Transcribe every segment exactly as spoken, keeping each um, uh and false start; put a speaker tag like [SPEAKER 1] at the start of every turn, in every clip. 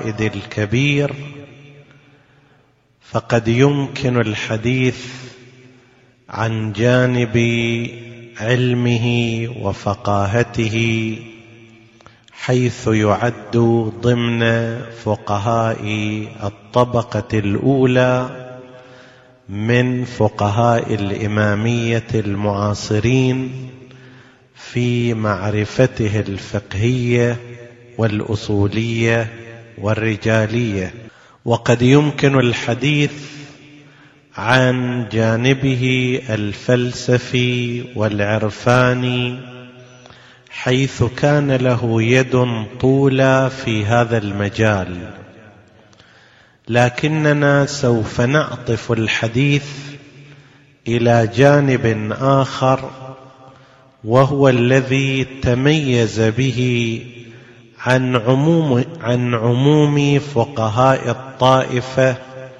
[SPEAKER 1] القائد الكبير، فقد يمكن الحديث عن جانب علمه وفقاهته، حيث يعد ضمن فقهاء الطبقة الأولى من فقهاء الإمامية المعاصرين في معرفته الفقهية والأصولية والرجالية. وقد يمكن الحديث عن جانبه الفلسفي والعرفاني، حيث كان له يد طولى في هذا المجال، لكننا سوف نعطف الحديث إلى جانب آخر، وهو الذي تميز به عن عموم عن عموم فقهاء الطائفة،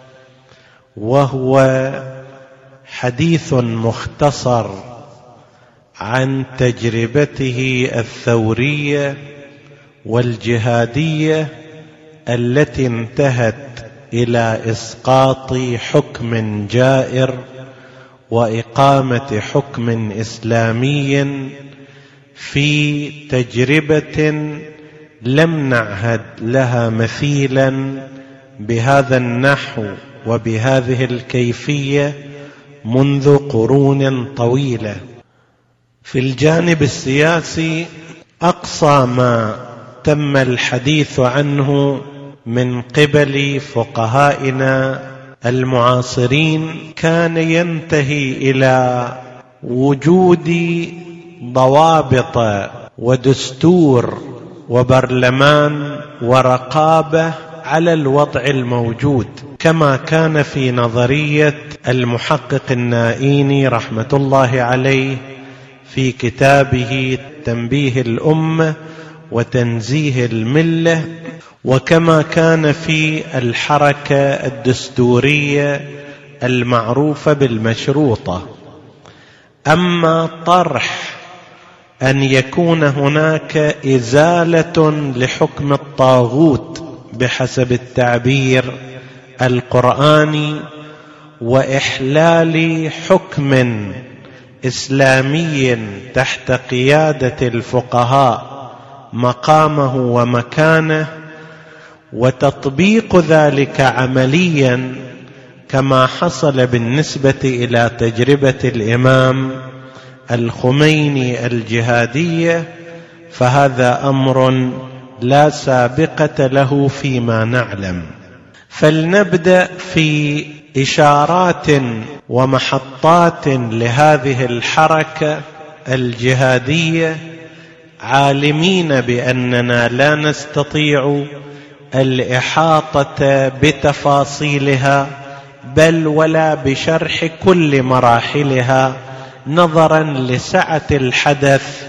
[SPEAKER 1] وهو حديث مختصر عن تجربته الثورية والجهادية التي انتهت إلى إسقاط حكم جائر وإقامة حكم إسلامي في تجربة لم نعهد لها مثيلا بهذا النحو وبهذه الكيفية منذ قرون طويلة. في الجانب السياسي، أقصى ما تم الحديث عنه من قبل فقهائنا المعاصرين كان ينتهي إلى وجود ضوابط ودستور وبرلمان ورقابة على الوضع الموجود، كما كان في نظرية المحقق النائيني رحمة الله عليه في كتابه تنبيه الأمة وتنزيه الملة، وكما كان في الحركة الدستورية المعروفة بالمشروطة. أما طرح أن يكون هناك إزالة لحكم الطاغوت بحسب التعبير القرآني، وإحلال حكم إسلامي تحت قيادة الفقهاء مقامه ومكانه، وتطبيق ذلك عمليا كما حصل بالنسبة إلى تجربة الإمام الخميني الجهادية، فهذا أمر لا سابقة له فيما نعلم. فلنبدأ في إشارات ومحطات لهذه الحركة الجهادية، عالمين بأننا لا نستطيع الإحاطة بتفاصيلها بل ولا بشرح كل مراحلها، نظرا لسعة الحدث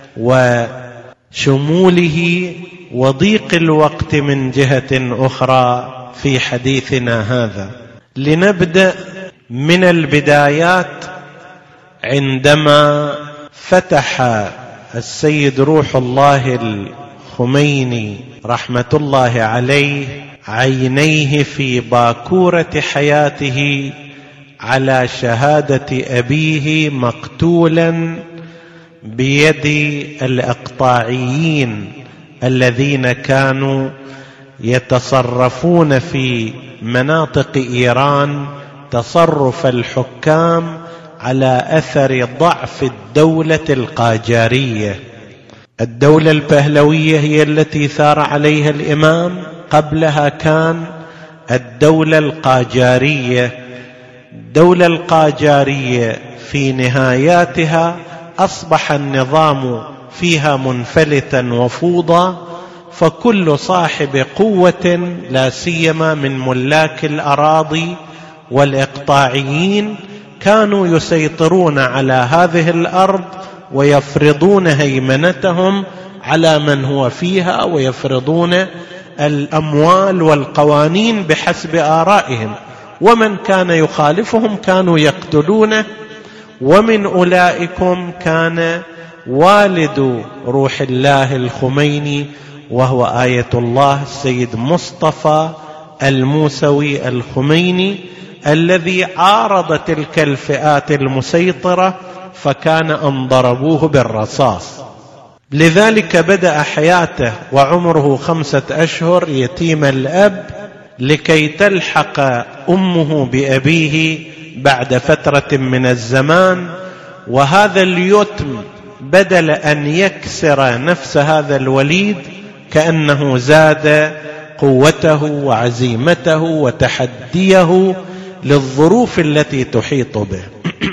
[SPEAKER 1] وشموله وضيق الوقت من جهة أخرى في حديثنا هذا. لنبدأ من البدايات، عندما فتح السيد روح الله الخميني رحمة الله عليه عينيه في باكورة حياته على شهادة أبيه مقتولا بيد الإقطاعيين الذين كانوا يتصرفون في مناطق إيران تصرف الحكام على أثر ضعف الدولة القاجارية. الدولة البهلوية هي التي ثار عليها الإمام، قبلها كان الدولة القاجارية. الدولة القاجارية في نهاياتها أصبح النظام فيها منفلتا وفوضى، فكل صاحب قوة لا سيما من ملاك الأراضي والإقطاعيين كانوا يسيطرون على هذه الأرض ويفرضون هيمنتهم على من هو فيها، ويفرضون الأموال والقوانين بحسب آرائهم، ومن كان يخالفهم كانوا يقتلونه. ومن أولئكم كان والد روح الله الخميني، وهو آية الله السيد مصطفى الموسوي الخميني، الذي عارض تلك الفئات المسيطرة فكان أن ضربوه بالرصاص. لذلك بدأ حياته وعمره خمسة أشهر يتيم الأب، لكي تلحق أمه بأبيه بعد فترة من الزمان. وهذا اليتم بدل أن يكسر نفس هذا الوليد كأنه زاد قوته وعزيمته وتحديه للظروف التي تحيط به.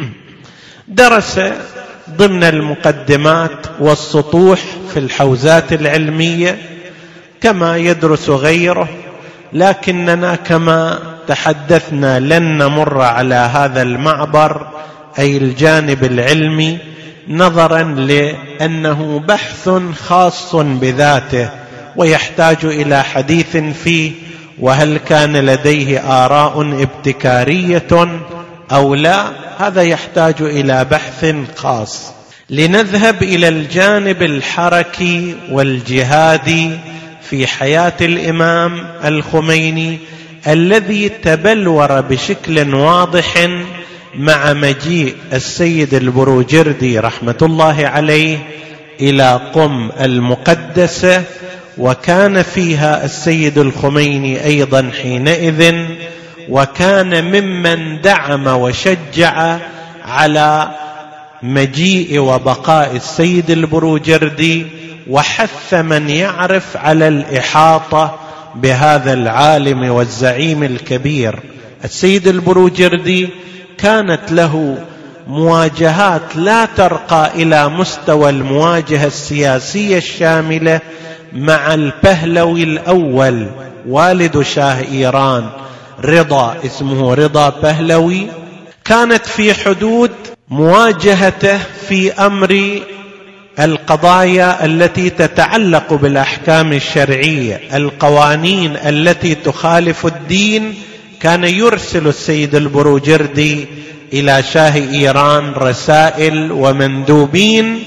[SPEAKER 1] درس ضمن المقدمات والسطوح في الحوزات العلمية كما يدرس غيره، لكننا كما تحدثنا لن نمر على هذا المعبر أي الجانب العلمي، نظرا لأنه بحث خاص بذاته ويحتاج إلى حديث فيه، وهل كان لديه آراء ابتكارية أو لا، هذا يحتاج إلى بحث خاص. لنذهب إلى الجانب الحركي والجهادي في حياة الإمام الخميني، الذي تبلور بشكل واضح مع مجيء السيد البروجردي رحمة الله عليه إلى قم المقدسة، وكان فيها السيد الخميني أيضا حينئذ، وكان ممن دعم وشجع على مجيء وبقاء السيد البروجردي، وحث من يعرف على الإحاطة بهذا العالم والزعيم الكبير. السيد البروجردي كانت له مواجهات لا ترقى إلى مستوى المواجهة السياسية الشاملة مع البهلوي الأول والد شاه إيران، رضا، اسمه رضا بهلوي. كانت في حدود مواجهته في أمر القضايا التي تتعلق بالأحكام الشرعية، القوانين التي تخالف الدين. كان يرسل السيد البروجردي إلى شاه إيران رسائل ومندوبين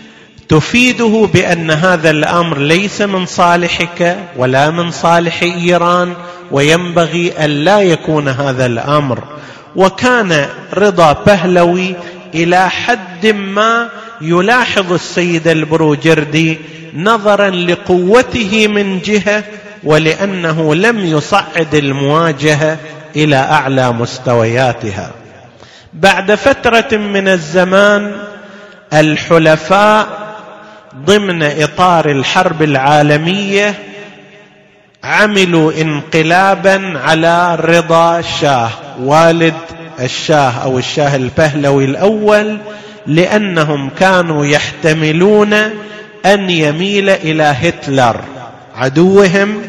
[SPEAKER 1] تفيده بأن هذا الأمر ليس من صالحك ولا من صالح إيران، وينبغي أن لا يكون هذا الأمر. وكان رضا بهلوي إلى حد ما يلاحظ السيد البروجردي نظرا لقوته من جهة، ولأنه لم يصعد المواجهة إلى أعلى مستوياتها. بعد فترة من الزمان الحلفاء ضمن إطار الحرب العالمية عملوا انقلابا على رضا شاه والد الشاه أو الشاه البهلوي الأول، لأنهم كانوا يحتملون أن يميل إلى هتلر عدوهم.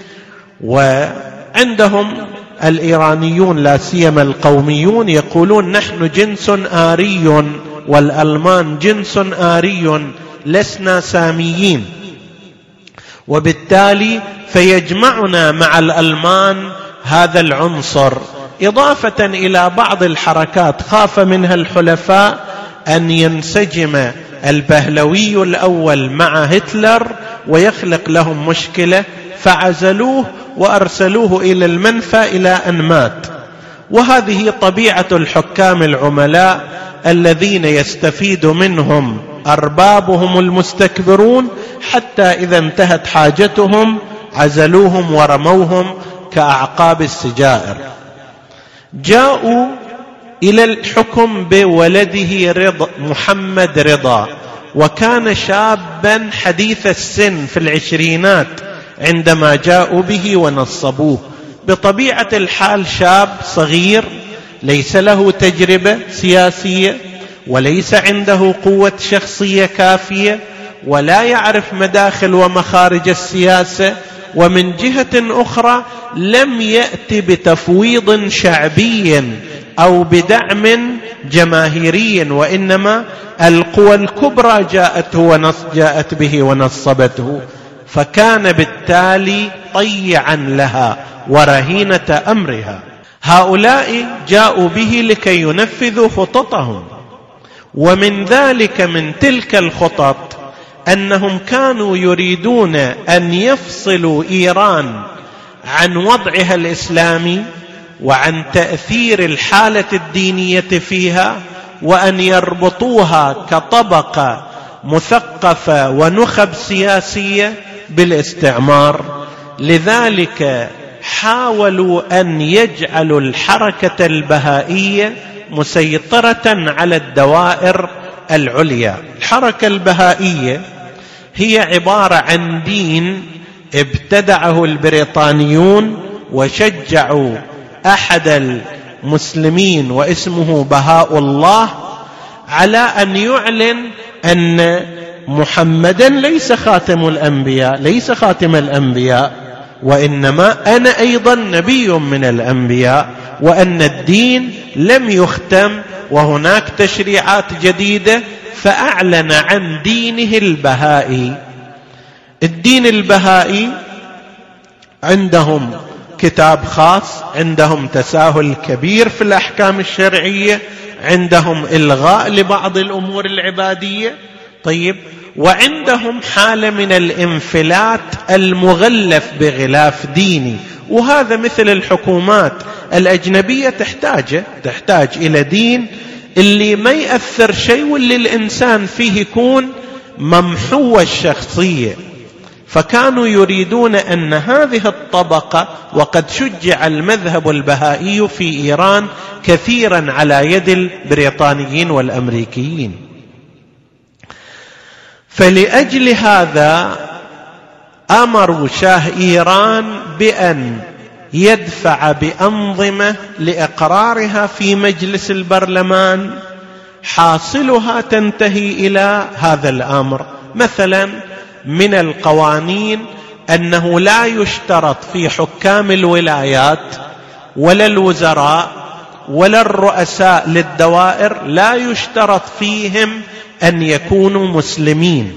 [SPEAKER 1] وعندهم الإيرانيون لا سيما القوميون يقولون نحن جنس آري والألمان جنس آري لسنا ساميين، وبالتالي فيجمعنا مع الألمان هذا العنصر، إضافة إلى بعض الحركات خاف منها الحلفاء أن ينسجم البهلوي الأول مع هتلر ويخلق لهم مشكلة، فعزلوه وأرسلوه إلى المنفى إلى أن مات. وهذه طبيعة الحكام العملاء الذين يستفيد منهم أربابهم المستكبرون، حتى إذا انتهت حاجتهم عزلوهم ورموهم كأعقاب السجائر. جاءوا إلى الحكم بولده رضا محمد رضا، وكان شابا حديث السن في العشرينات عندما جاءوا به ونصبوه. بطبيعة الحال شاب صغير ليس له تجربة سياسية، وليس عنده قوة شخصية كافية، ولا يعرف مداخل ومخارج السياسة، ومن جهة أخرى لم يأتي بتفويض شعبي أو بدعم جماهيري، وإنما القوى الكبرى جاءته ونص جاءت به ونصبته، فكان بالتالي طيعا لها ورهينة أمرها. هؤلاء جاءوا به لكي ينفذوا خططهم، ومن ذلك من تلك الخطط أنهم كانوا يريدون أن يفصلوا إيران عن وضعها الإسلامي وعن تأثير الحالة الدينية فيها، وأن يربطوها كطبقة مثقفة ونخب سياسية بالاستعمار. لذلك حاولوا أن يجعلوا الحركة البهائية مسيطرة على الدوائر العليا. الحركة البهائية هي عبارة عن دين ابتدعه البريطانيون وشجعوا أحد المسلمين واسمه بهاء الله على أن يعلن أن محمدا ليس خاتم الأنبياء، ليس خاتم الأنبياء، وإنما أنا أيضا نبي من الأنبياء، وأن الدين لم يختم وهناك تشريعات جديدة. فأعلن عن دينه البهائي. الدين البهائي عندهم كتاب خاص، عندهم تساهل كبير في الأحكام الشرعية، عندهم إلغاء لبعض الأمور العبادية. طيب، وعندهم حالة من الانفلات المغلف بغلاف ديني، وهذا مثل الحكومات الأجنبية تحتاج تحتاج إلى دين اللي ما يأثر شيء، واللي الإنسان فيه يكون ممحو الشخصية. فكانوا يريدون أن هذه الطبقة، وقد شجع المذهب البهائي في إيران كثيرا على يد البريطانيين والأمريكيين، فلأجل هذا أمروا شاه إيران بأن يدفع بأنظمة لإقرارها في مجلس البرلمان، حاصلها تنتهي إلى هذا الأمر. مثلا من القوانين أنه لا يشترط في حكام الولايات ولا الوزراء ولا الرؤساء للدوائر، لا يشترط فيهم أن يكونوا مسلمين،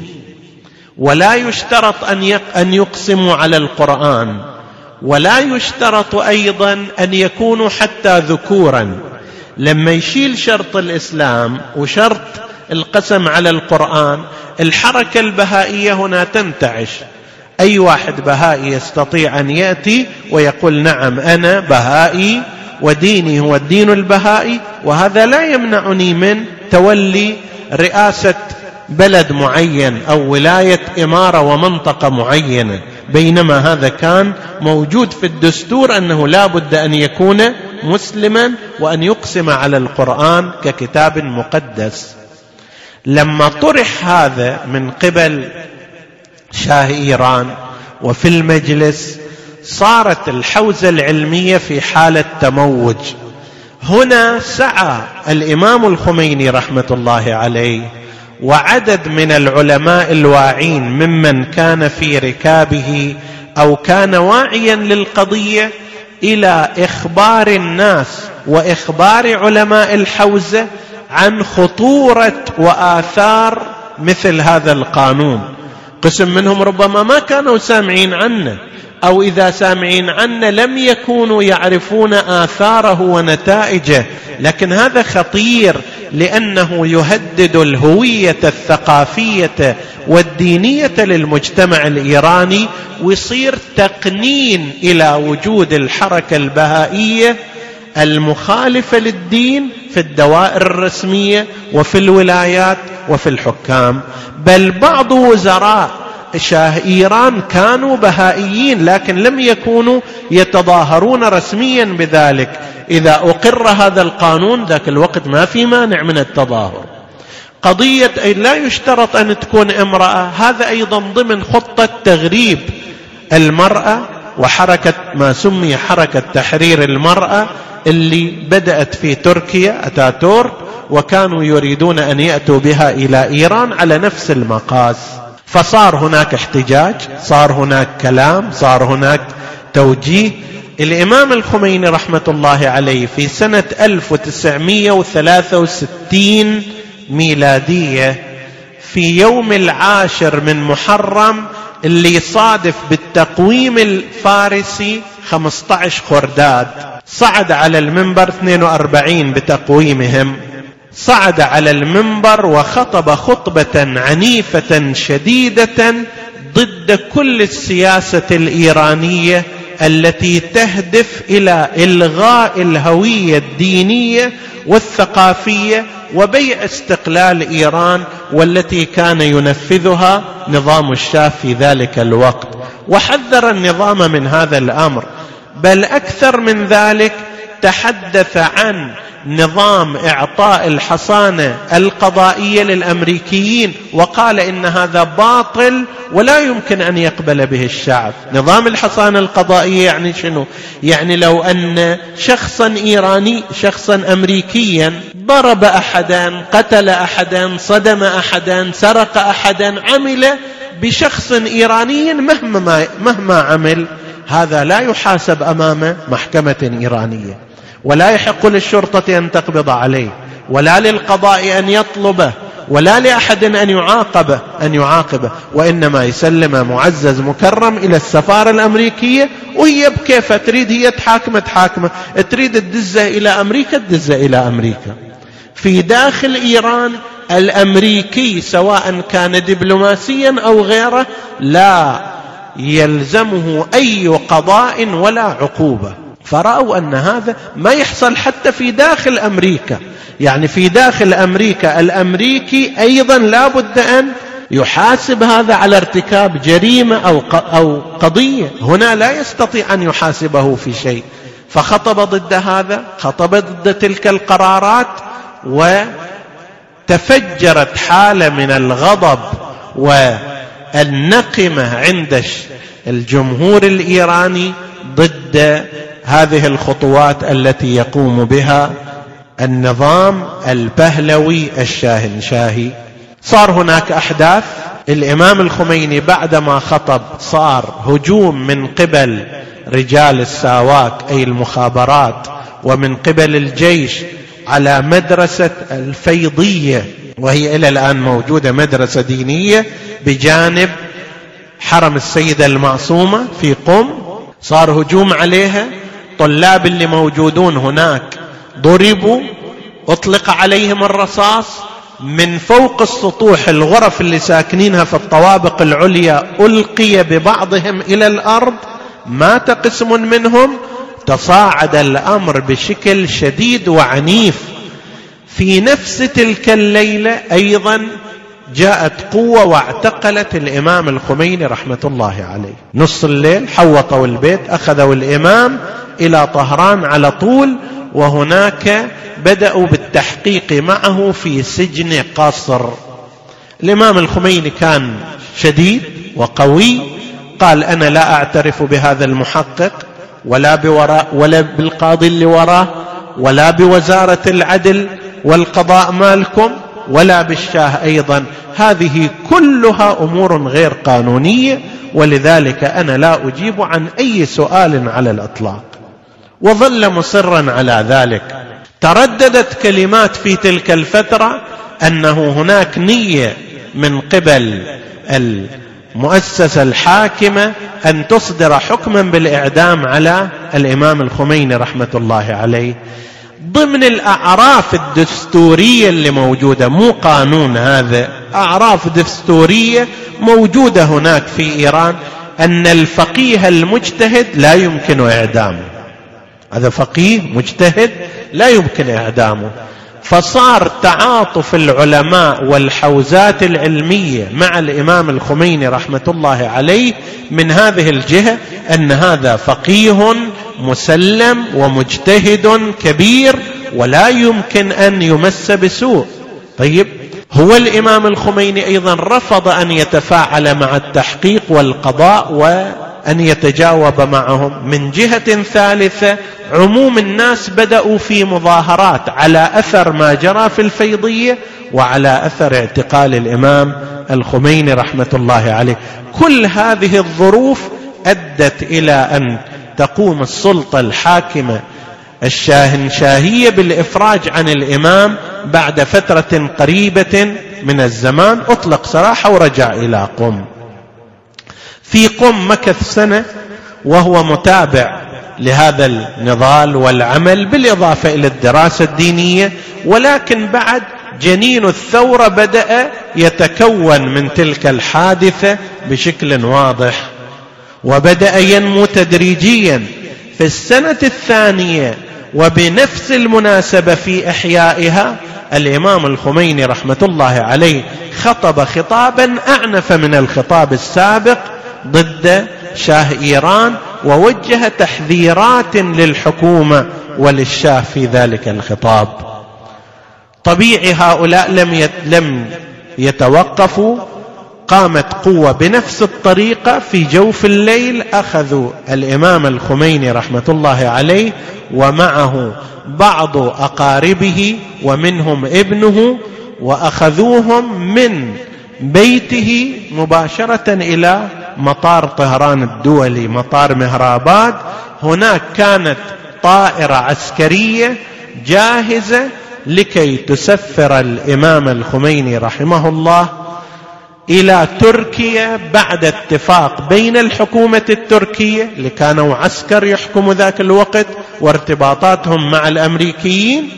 [SPEAKER 1] ولا يشترط أن يقسموا على القرآن، ولا يشترط أيضا أن يكونوا حتى ذكورا. لما يشيل شرط الإسلام وشرط القسم على القرآن، الحركة البهائية هنا تنتعش. أي واحد بهائي يستطيع أن يأتي ويقول نعم أنا بهائي وديني هو الدين البهائي، وهذا لا يمنعني من تولي رئاسة بلد معين أو ولاية إمارة ومنطقة معينة. بينما هذا كان موجود في الدستور أنه لا بد أن يكون مسلما وأن يقسم على القرآن ككتاب مقدس. لما طرح هذا من قبل شاه إيران وفي المجلس، صارت الحوزة العلمية في حالة تموج. هنا سعى الإمام الخميني رحمة الله عليه وعدد من العلماء الواعين ممن كان في ركابه أو كان واعيا للقضية إلى إخبار الناس وإخبار علماء الحوزة عن خطورة وآثار مثل هذا القانون. قسم منهم ربما ما كانوا سامعين عنه، أو إذا سامعين عنه لم يكونوا يعرفون آثاره ونتائجه، لكن هذا خطير لأنه يهدد الهوية الثقافية والدينية للمجتمع الإيراني، ويصير تقنين إلى وجود الحركة البهائية المخالفة للدين في الدوائر الرسمية وفي الولايات وفي الحكام. بل بعض وزراء شاه إيران كانوا بهائيين لكن لم يكونوا يتظاهرون رسميا بذلك. إذا أقر هذا القانون ذاك الوقت ما في مانع من التظاهر. قضية أي لا يشترط أن تكون امرأة، هذا أيضا ضمن خطة تغريب المرأة وحركة ما سمي حركة تحرير المرأة اللي بدأت في تركيا أتاتورك، وكانوا يريدون أن يأتوا بها إلى إيران على نفس المقاس. فصار هناك احتجاج، صار هناك كلام، صار هناك توجيه. الإمام الخميني رحمة الله عليه في سنة ألف وتسعمائة وثلاثة وستين ميلادية في يوم العاشر من محرم اللي يصادف بالتقويم الفارسي خمسة عشر خرداد، صعد على المنبر اثنين وأربعين بتقويمهم، صعد على المنبر وخطب خطبة عنيفة شديدة ضد كل السياسة الإيرانية التي تهدف إلى إلغاء الهوية الدينية والثقافية وبيع استقلال إيران، والتي كان ينفذها نظام الشاه في ذلك الوقت، وحذر النظام من هذا الأمر. بل أكثر من ذلك، تحدث عن نظام إعطاء الحصانة القضائية للأمريكيين، وقال إن هذا باطل ولا يمكن أن يقبل به الشعب. نظام الحصانة القضائية يعني شنو؟ يعني لو أن شخصا إيراني شخصا أمريكيا ضرب أحدا، قتل أحدا، صدم أحدا، سرق أحدا، عمل بشخص إيراني مهما, مهما عمل، هذا لا يحاسب أمام محكمة إيرانية، ولا يحق للشرطة أن تقبض عليه، ولا للقضاء أن يطلبه، ولا لأحد أن يعاقبه أن يعاقبه وإنما يسلم معزز مكرم إلى السفارة الأمريكية، وهي بكيف تريد هي تحاكمه تحاكمه، تريد تدزه إلى أمريكا تدزه إلى أمريكا. في داخل إيران الأمريكي سواء كان دبلوماسيا أو غيره لا يلزمه أي قضاء ولا عقوبة. فرأوا أن هذا ما يحصل حتى في داخل أمريكا، يعني في داخل أمريكا الأمريكي أيضا لا بد أن يحاسب هذا على ارتكاب جريمة أو أو قضية، هنا لا يستطيع أن يحاسبه في شيء. فخطب ضد هذا، خطب ضد تلك القرارات، وتفجرت حالة من الغضب والنقمة عند الجمهور الإيراني ضد هذه الخطوات التي يقوم بها النظام البهلوي الشاهنشاهي. صار هناك أحداث. الإمام الخميني بعدما خطب صار هجوم من قبل رجال الساواك أي المخابرات ومن قبل الجيش على مدرسة الفيضية، وهي إلى الآن موجودة مدرسة دينية بجانب حرم السيدة المعصومة في قم. صار هجوم عليها، طلاب اللي موجودون هناك ضربوا، أطلق عليهم الرصاص من فوق السطوح، الغرف اللي ساكنينها في الطوابق العليا ألقي ببعضهم إلى الأرض، مات قسم منهم. تصاعد الأمر بشكل شديد وعنيف. في نفس تلك الليلة أيضا جاءت قوة واعتقلت الإمام الخميني رحمة الله عليه. نص الليل حوطوا البيت، أخذوا الإمام إلى طهران على طول، وهناك بدأوا بالتحقيق معه في سجن قصر. الإمام الخميني كان شديد وقوي، قال أنا لا أعترف بهذا المحقق ولا بوراء ولا بالقاضي اللي وراه ولا بوزارة العدل والقضاء مالكم ولا بالشاه أيضا، هذه كلها أمور غير قانونية، ولذلك أنا لا أجيب عن أي سؤال على الإطلاق. وظل مصرا على ذلك. ترددت كلمات في تلك الفترة أنه هناك نية من قبل المؤسسة الحاكمة أن تصدر حكما بالإعدام على الإمام الخميني رحمة الله عليه، ضمن الأعراف الدستورية اللي موجودة، مو قانون، هذا أعراف دستورية موجودة هناك في إيران، أن الفقيه المجتهد لا يمكن إعدامه. هذا فقيه مجتهد لا يمكن إعدامه. فصار تعاطف العلماء والحوزات العلمية مع الإمام الخميني رحمة الله عليه من هذه الجهة، أن هذا فقيه مسلم ومجتهد كبير ولا يمكن أن يمس بسوء. طيب، هو الإمام الخميني أيضا رفض أن يتفاعل مع التحقيق والقضاء وأن يتجاوب معهم. من جهة ثالثة، عموم الناس بدأوا في مظاهرات على أثر ما جرى في الفيضية وعلى أثر اعتقال الإمام الخميني رحمة الله عليه. كل هذه الظروف أدت إلى أن تقوم السلطة الحاكمة الشاهنشاهية بالإفراج عن الإمام بعد فترة قريبة من الزمان. أطلق سراحه ورجع إلى قم. في قم مكث سنة وهو متابع لهذا النضال والعمل بالإضافة إلى الدراسة الدينية. ولكن بعد جنين الثورة بدأ يتكون من تلك الحادثة بشكل واضح، وبدأ ينمو تدريجيا. في السنة الثانية وبنفس المناسبة في إحيائها الإمام الخميني رحمة الله عليه خطب خطابا أعنف من الخطاب السابق ضد شاه إيران، ووجه تحذيرات للحكومة وللشاه في ذلك الخطاب. طبيعي هؤلاء لم لم يتوقفوا، قامت قوة بنفس الطريقة في جوف الليل، أخذوا الإمام الخميني رحمة الله عليه ومعه بعض أقاربه ومنهم ابنه، وأخذوهم من بيته مباشرة إلى مطار طهران الدولي، مطار مهراباد. هناك كانت طائرة عسكرية جاهزة لكي تسفر الإمام الخميني رحمه الله إلى تركيا بعد اتفاق بين الحكومة التركية اللي كانوا عسكر يحكموا ذاك الوقت وارتباطاتهم مع الأمريكيين،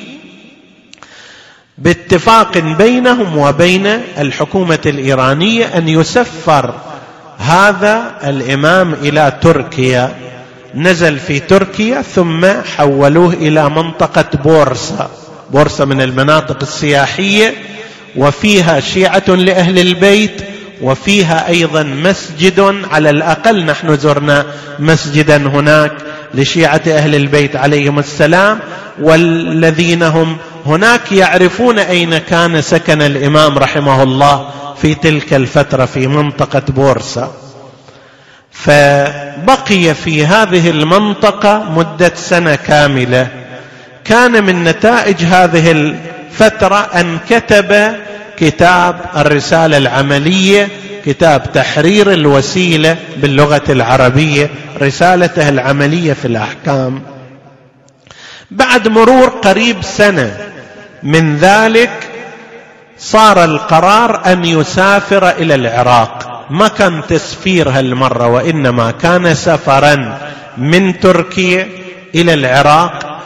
[SPEAKER 1] باتفاق بينهم وبين الحكومة الإيرانية أن يسفر هذا الإمام إلى تركيا. نزل في تركيا ثم حولوه إلى منطقة بورصة، بورصة من المناطق السياحية، وفيها شيعة لأهل البيت، وفيها أيضا مسجد، على الأقل نحن زرنا مسجدا هناك لشيعة أهل البيت عليهم السلام، والذين هم هناك يعرفون أين كان سكن الإمام رحمه الله في تلك الفترة في منطقة بورصة. فبقي في هذه المنطقة مدة سنة كاملة. كان من نتائج هذه الفترة أن كتب كتاب الرسالة العملية، كتاب تحرير الوسيلة باللغة العربية، رسالته العملية في الأحكام. بعد مرور قريب سنة من ذلك صار القرار أن يسافر إلى العراق. ما كان تسفير هالمرة، وإنما كان سفرا من تركيا إلى العراق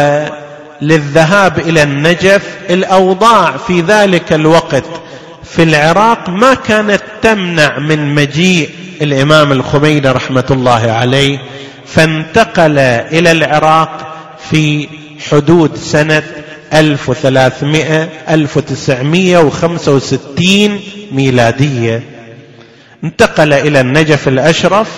[SPEAKER 1] وللذهاب إلى النجف. الأوضاع في ذلك الوقت في العراق ما كانت تمنع من مجيء الإمام الخميني رحمة الله عليه، فانتقل إلى العراق في حدود سنة ألف وثلاثمائة ألف وتسعمائة وخمسة وستين ميلادية. انتقل إلى النجف الأشرف،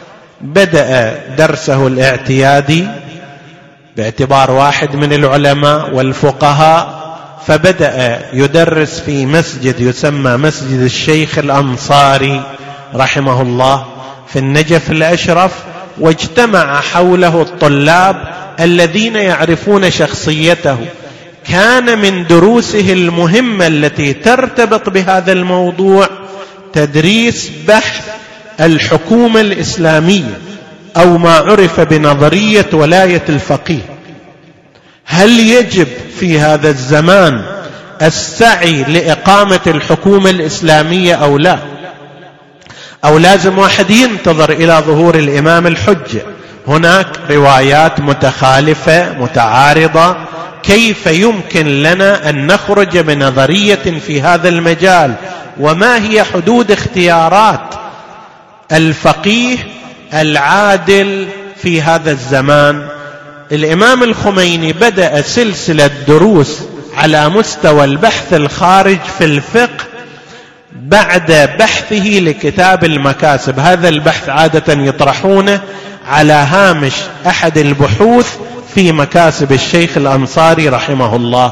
[SPEAKER 1] بدأ درسه الاعتيادي باعتبار واحد من العلماء والفقهاء، فبدأ يدرس في مسجد يسمى مسجد الشيخ الأنصاري رحمه الله في النجف الأشرف، واجتمع حوله الطلاب الذين يعرفون شخصيته. كان من دروسه المهمة التي ترتبط بهذا الموضوع تدريس بحث الحكومة الإسلامية، أو ما عرف بنظرية ولاية الفقيه. هل يجب في هذا الزمان السعي لإقامة الحكومة الإسلامية أو لا؟ أو لازم واحد ينتظر إلى ظهور الإمام الحجة؟ هناك روايات متخالفة متعارضة. كيف يمكن لنا أن نخرج بنظرية في هذا المجال؟ وما هي حدود اختيارات الفقيه العادل في هذا الزمان؟ الإمام الخميني بدأ سلسلة دروس على مستوى البحث الخارج في الفقه بعد بحثه لكتاب المكاسب. هذا البحث عادة يطرحونه على هامش أحد البحوث في مكاسب الشيخ الأنصاري رحمه الله.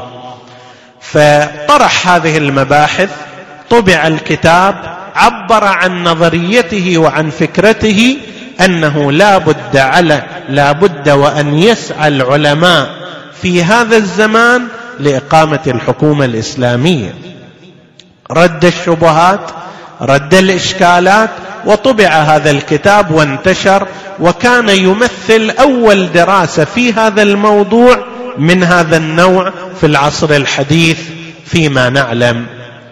[SPEAKER 1] فطرح هذه المباحث، طبع الكتاب، عبر عن نظريته وعن فكرته أنه لا بد على لا بد وأن يسعى العلماء في هذا الزمان لإقامة الحكومة الإسلامية. رد الشبهات، رد الإشكالات، وطبع هذا الكتاب وانتشر، وكان يمثل أول دراسة في هذا الموضوع من هذا النوع في العصر الحديث فيما نعلم.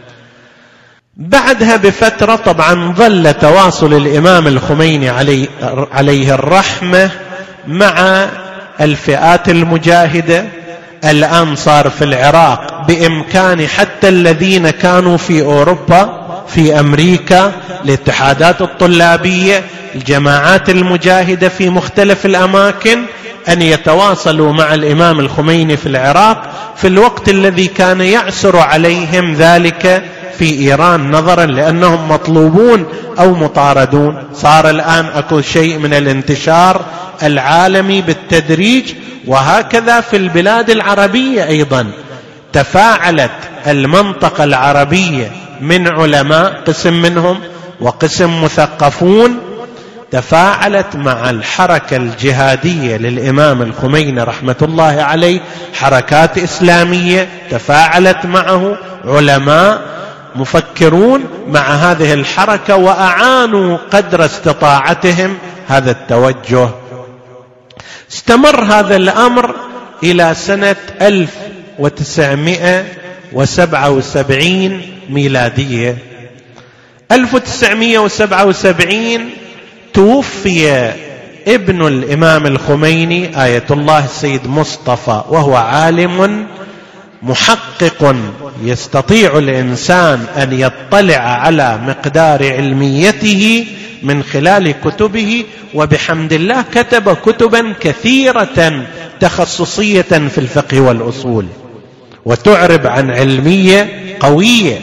[SPEAKER 1] بعدها بفترة طبعا ظل تواصل الإمام الخميني عليه, عليه الرحمة مع الفئات المجاهدة. الآن صار في العراق بإمكان حتى الذين كانوا في أوروبا، في أمريكا، الاتحادات الطلابية، الجماعات المجاهدة في مختلف الأماكن، أن يتواصلوا مع الإمام الخميني في العراق في الوقت الذي كان يعسر عليهم ذلك في إيران، نظرا لأنهم مطلوبون أو مطاردون. صار الآن أكو شيء من الانتشار العالمي بالتدريج، وهكذا في البلاد العربية أيضا تفاعلت المنطقة العربية من علماء، قسم منهم وقسم مثقفون، تفاعلت مع الحركة الجهادية للإمام الخميني رحمة الله عليه، حركات إسلامية تفاعلت معه، علماء مفكرون مع هذه الحركة، وأعانوا قدر استطاعتهم هذا التوجه. استمر هذا الأمر إلى سنة ألف وتسعمائة وسبعة وسبعين ميلادية. ألف وتسعمائة وسبعة وسبعين توفي ابن الإمام الخميني آية الله السيد مصطفى، وهو عالم محقق يستطيع الإنسان أن يطلع على مقدار علميته من خلال كتبه، وبحمد الله كتب كتبا كثيرة تخصصية في الفقه والأصول وتعرب عن علمية قوية.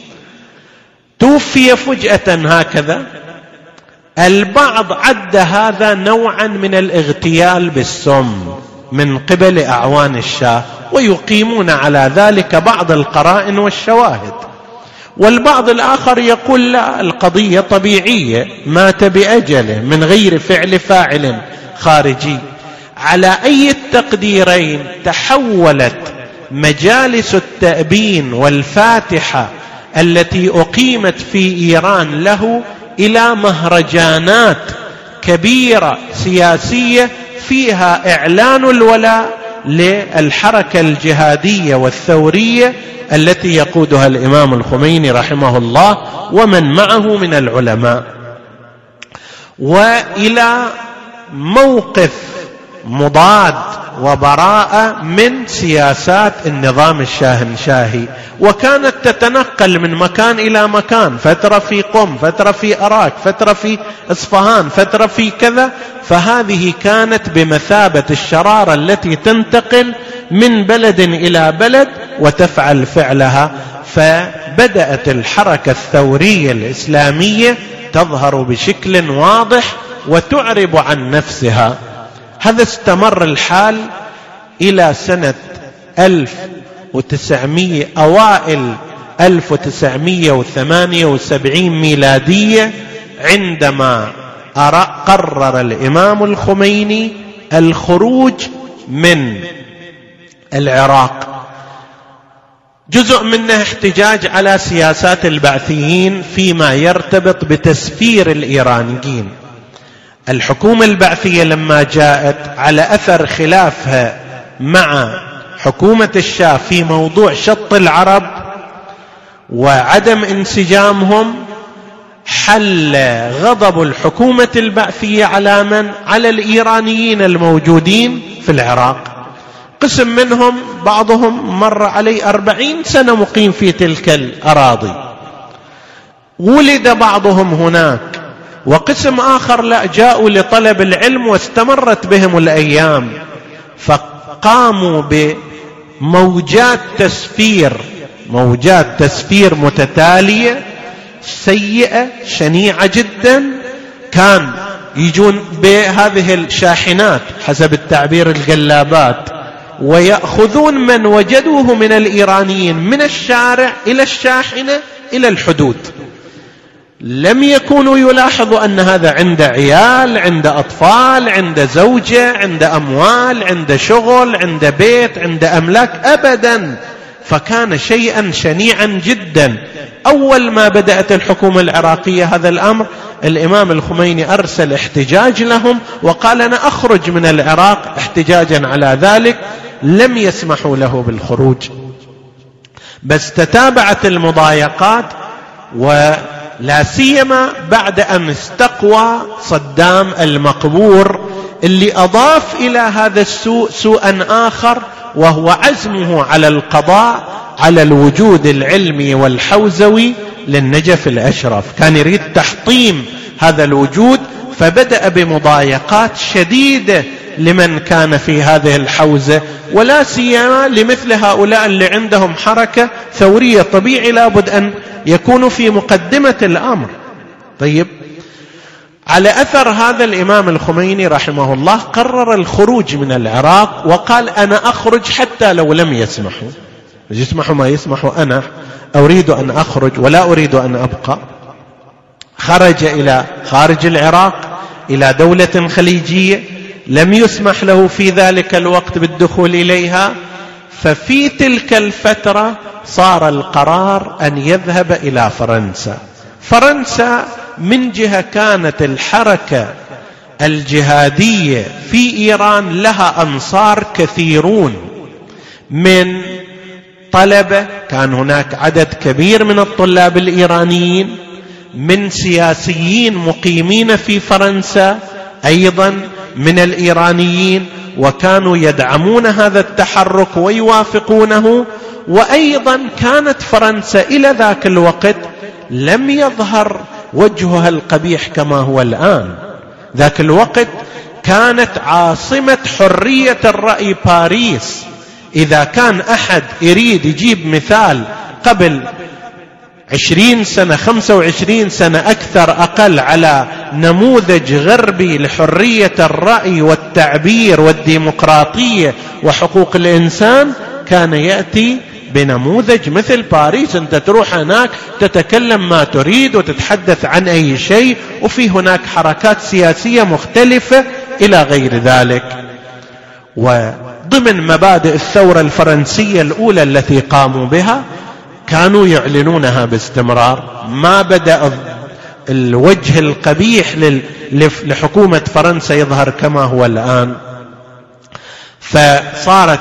[SPEAKER 1] توفي فجأة هكذا. البعض عد هذا نوعا من الاغتيال بالسم من قبل أعوان الشاه، ويقيمون على ذلك بعض القرائن والشواهد. والبعض الآخر يقول لا، القضية طبيعية، مات بأجله من غير فعل فاعل خارجي. على أي التقديرين تحولت مجالس التأبين والفاتحة التي أقيمت في إيران له إلى مهرجانات كبيرة سياسية فيها إعلان الولاء للحركة الجهادية والثورية التي يقودها الإمام الخميني رحمه الله ومن معه من العلماء، وإلى موقف مضاد وبراءة من سياسات النظام الشاهنشاهي، وكانت تتنقل من مكان إلى مكان، فترة في قم، فترة في أراك، فترة في إصفهان، فترة في كذا. فهذه كانت بمثابة الشرارة التي تنتقل من بلد إلى بلد وتفعل فعلها. فبدأت الحركة الثورية الإسلامية تظهر بشكل واضح وتعرب عن نفسها. هذا استمر الحال إلى سنة ألف وتسعمائة أوائل ألف وتسعمائة وثمانية وسبعين ميلادية، عندما قرر الإمام الخميني الخروج من العراق. جزء منه احتجاج على سياسات البعثيين فيما يرتبط بتسفير الإيرانيين. الحكومة البعثية لما جاءت على أثر خلافها مع حكومة الشاه في موضوع شط العرب وعدم انسجامهم، حل غضب الحكومة البعثية على من؟ على الإيرانيين الموجودين في العراق. قسم منهم بعضهم مر عليه أربعين سنة مقيم في تلك الأراضي، ولد بعضهم هناك، وقسم آخر لا، جاءوا لطلب العلم واستمرت بهم الأيام، فقاموا بموجات تسفير موجات تسفير متتالية سيئة شنيعة جدا. كان يجون بهذه الشاحنات حسب التعبير الجلابات، ويأخذون من وجدوه من الإيرانيين من الشارع إلى الشاحنة إلى الحدود. لم يكونوا يلاحظوا أن هذا عنده عيال، عنده أطفال، عنده زوجة، عنده أموال، عنده شغل، عنده بيت، عنده أملاك، أبدا. فكان شيئا شنيعا جدا. أول ما بدأت الحكومة العراقية هذا الأمر، الإمام الخميني أرسل احتجاج لهم وقال أنا أخرج من العراق احتجاجا على ذلك. لم يسمحوا له بالخروج، بس تتابعت المضايقات، لا سيما بعد أن استقوى صدام المقبور، اللي أضاف إلى هذا السوء سوءا آخر، وهو عزمه على القضاء على الوجود العلمي والحوزوي للنجف الأشرف. كان يريد تحطيم هذا الوجود، فبدأ بمضايقات شديدة لمن كان في هذه الحوزة، ولا سيما لمثل هؤلاء اللي عندهم حركة ثورية. طبيعي لابد أن يكونوا في مقدمة الأمر. طيب، على أثر هذا الإمام الخميني رحمه الله قرر الخروج من العراق، وقال أنا أخرج حتى لو لم يسمحوا، يسمحوا ما يسمحوا، أنا أريد أن أخرج ولا أريد أن أبقى. خرج إلى خارج العراق إلى دولة خليجية لم يسمح له في ذلك الوقت بالدخول إليها. ففي تلك الفترة صار القرار أن يذهب إلى فرنسا. فرنسا من جهة كانت الحركة الجهادية في إيران لها أنصار كثيرون من طلبة، كان هناك عدد كبير من الطلاب الإيرانيين، من سياسيين مقيمين في فرنسا أيضا من الإيرانيين، وكانوا يدعمون هذا التحرك ويوافقونه. وأيضا كانت فرنسا إلى ذاك الوقت لم يظهر وجهها القبيح كما هو الآن. ذاك الوقت كانت عاصمة حرية الرأي باريس. إذا كان أحد يريد يجيب مثال قبل عشرين سنة خمسة وعشرين سنة أكثر أقل على نموذج غربي لحرية الرأي والتعبير والديمقراطية وحقوق الإنسان، كان يأتي بنموذج مثل باريس. أنت تروح هناك تتكلم ما تريد وتتحدث عن أي شيء، وفي هناك حركات سياسية مختلفة إلى غير ذلك. وضمن مبادئ الثورة الفرنسية الأولى التي قاموا بها كانوا يعلنونها باستمرار. ما بدأ الوجه القبيح لحكومة فرنسا يظهر كما هو الآن. فصارت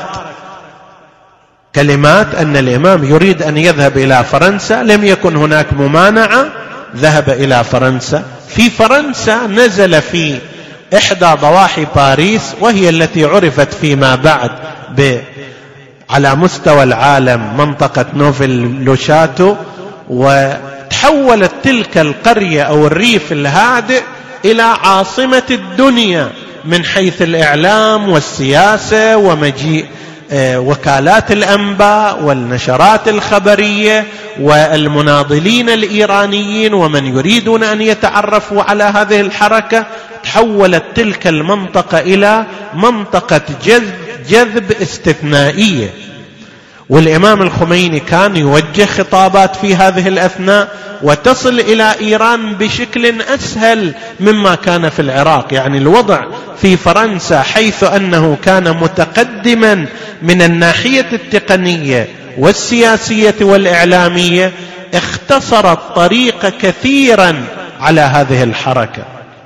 [SPEAKER 1] كلمات أن الإمام يريد أن يذهب إلى فرنسا، لم يكن هناك ممانعة، ذهب إلى فرنسا. في فرنسا نزل في إحدى ضواحي باريس، وهي التي عرفت فيما بعد ب على مستوى العالم منطقة نوفل لوشاتو. وتحولت تلك القرية أو الريف الهادئ إلى عاصمة الدنيا من حيث الإعلام والسياسة، ومجيء وكالات الأنباء والنشرات الخبرية والمناضلين الإيرانيين ومن يريدون أن يتعرفوا على هذه الحركة. تحولت تلك المنطقة إلى منطقة جذب جذب استثنائية. والإمام الخميني كان يوجه خطابات في هذه الأثناء وتصل إلى إيران بشكل أسهل مما كان في العراق. يعني الوضع في فرنسا حيث أنه كان متقدما من الناحية التقنية والسياسية والإعلامية، اختصر الطريق كثيرا على هذه الحركة.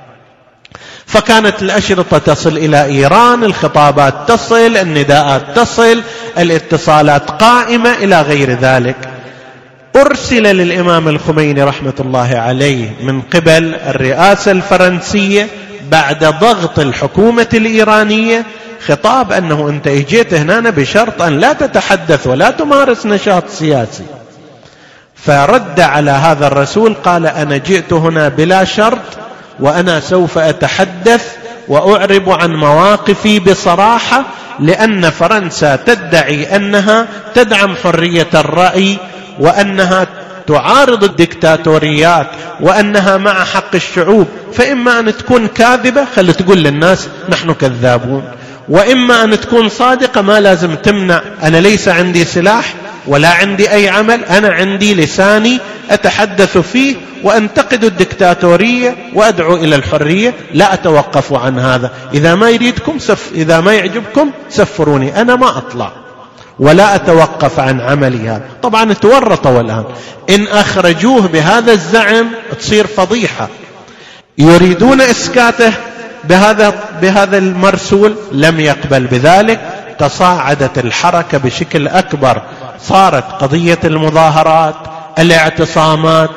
[SPEAKER 1] فكانت الأشرطة تصل إلى إيران، الخطابات تصل، النداءات تصل، الاتصالات قائمة إلى غير ذلك. أرسل للإمام الخميني رحمة الله عليه من قبل الرئاسة الفرنسية بعد ضغط الحكومة الإيرانية خطاب أنه أنت اجيت هنا بشرط أن لا تتحدث ولا تمارس نشاط سياسي. فرد على هذا الرسول قال أنا جئت هنا بلا شرط، وأنا سوف أتحدث وأعرب عن مواقفي بصراحة، لأن فرنسا تدعي أنها تدعم حرية الرأي، وأنها تعارض الدكتاتوريات، وأنها مع حق الشعوب. فإما أن تكون كاذبة خلي تقول للناس نحن كذابون، وإما أن تكون صادقة ما لازم تمنع. أنا ليس عندي سلاح ولا عندي أي عمل، أنا عندي لساني أتحدث فيه وأنتقد الدكتاتورية وأدعو إلى الحرية، لا أتوقف عن هذا. إذا ما يريدكم سف... إذا ما يعجبكم سفروني، أنا ما أطلع ولا أتوقف عن عملي هذا. طبعا تورطوا الآن، إن أخرجوه بهذا الزعم تصير فضيحة. يريدون إسكاته بهذا بهذا المرسول، لم يقبل بذلك. تصاعدت الحركة بشكل أكبر، صارت قضية المظاهرات، الاعتصامات،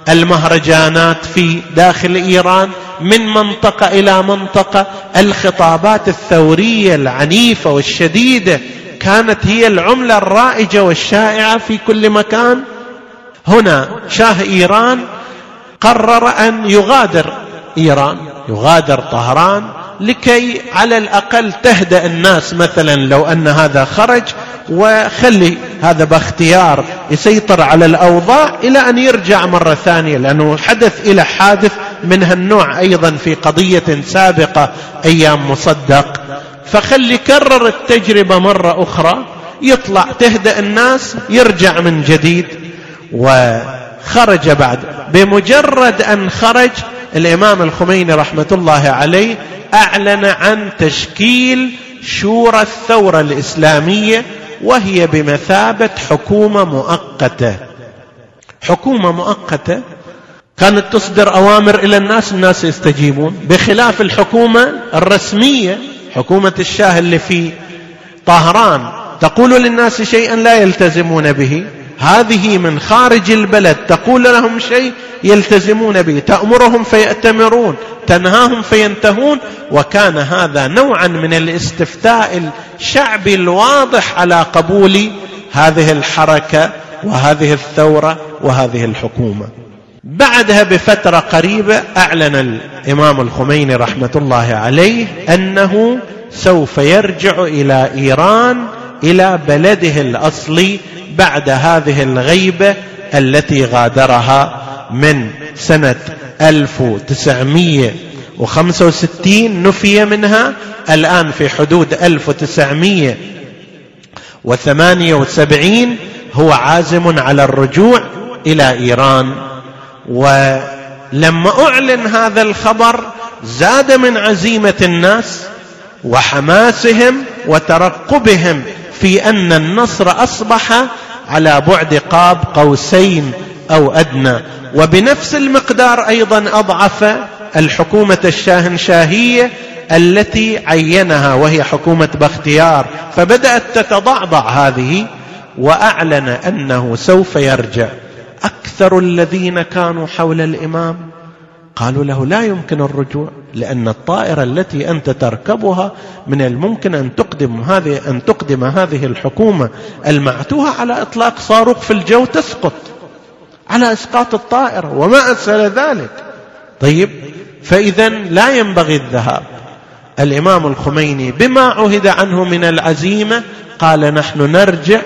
[SPEAKER 1] المهرجانات في داخل إيران من منطقة إلى منطقة. الخطابات الثورية العنيفة والشديدة كانت هي العملة الرائجة والشائعة في كل مكان. هنا شاه إيران قرر أن يغادر إيران، يغادر طهران، لكي على الأقل تهدأ الناس. مثلا لو أن هذا خرج وخلي هذا باختيار يسيطر على الأوضاع إلى أن يرجع مرة ثانية، لأنه حدث إلى حادث من هالنوع أيضا في قضية سابقة أيام مصدق، فخلي كرر التجربة مرة أخرى، يطلع تهدأ الناس يرجع من جديد. وخرج بعد، بمجرد أن خرج الإمام الخميني رحمة الله عليه أعلن عن تشكيل شورى الثورة الإسلامية، وهي بمثابة حكومة مؤقتة. حكومة مؤقتة كانت تصدر أوامر إلى الناس، الناس يستجيبون، بخلاف الحكومة الرسمية حكومة الشاه اللي في طهران تقول للناس شيئا لا يلتزمون به. هذه من خارج البلد تقول لهم شيء يلتزمون به، تأمرهم فيأتمرون، تنهاهم فينتهون. وكان هذا نوعا من الاستفتاء الشعبي الواضح على قبول هذه الحركة وهذه الثورة وهذه الحكومة. بعدها بفترة قريبة أعلن الإمام الخميني رحمة الله عليه أنه سوف يرجع إلى إيران، إلى بلده الأصلي، بعد هذه الغيبة التي غادرها من سنة ألف وتسعمائة وخمسة وستين، نفي منها الآن في حدود ألف وتسعمائة وثمانية وسبعين هو عازم على الرجوع إلى إيران. ولما أعلن هذا الخبر زاد من عزيمة الناس وحماسهم وترقبهم في أن النصر أصبح على بعد قاب قوسين أو أدنى. وبنفس المقدار أيضا أضعف الحكومة الشاهنشاهية التي عينها وهي حكومة باختيار، فبدأت تتضعضع هذه، وأعلن أنه سوف يرجع. أكثر الذين كانوا حول الإمام قالوا له لا يمكن الرجوع، لأن الطائرة التي أنت تركبها من الممكن أن تقدم هذه أن تقدم هذه الحكومة المعتوهة على إطلاق صاروخ في الجو تسقط على إسقاط الطائرة وما أسهل ذلك. طيب، فإذا لا ينبغي الذهاب. الإمام الخميني بما عهد عنه من العزيمة قال نحن نرجع،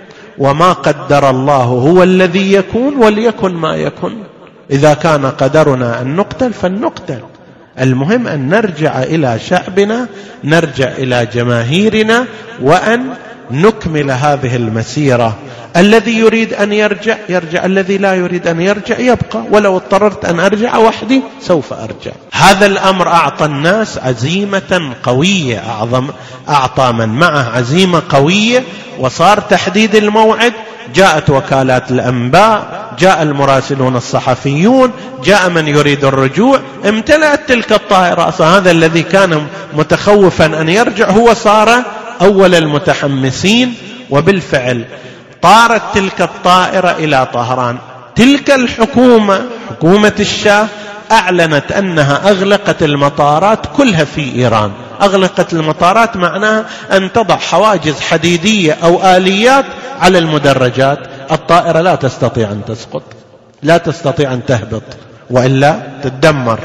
[SPEAKER 1] وما قدر الله هو الذي يكون، وليكن ما يكن. إذا كان قدرنا أن نقتل فلنقتل، المهم أن نرجع إلى شعبنا، نرجع إلى جماهيرنا، وأن نكمل هذه المسيرة. الذي يريد أن يرجع يرجع، الذي لا يريد أن يرجع يبقى، ولو اضطررت أن أرجع وحدي سوف أرجع. هذا الأمر أعطى الناس عزيمة قوية، أعظم أعطى من معه عزيمة قوية، وصار تحديد الموعد. جاءت وكالات الأنباء، جاء المراسلون الصحفيون، جاء من يريد الرجوع، امتلأت تلك الطائرة. هذا الذي كان متخوفا أن يرجع هو صار أول المتحمسين، وبالفعل طارت تلك الطائرة إلى طهران. تلك الحكومة، حكومة الشاه، أعلنت أنها أغلقت المطارات كلها في إيران. أغلقت المطارات معناها أن تضع حواجز حديدية أو آليات على المدرجات، الطائرة لا تستطيع أن تسقط، لا تستطيع أن تهبط، وإلا تدمر.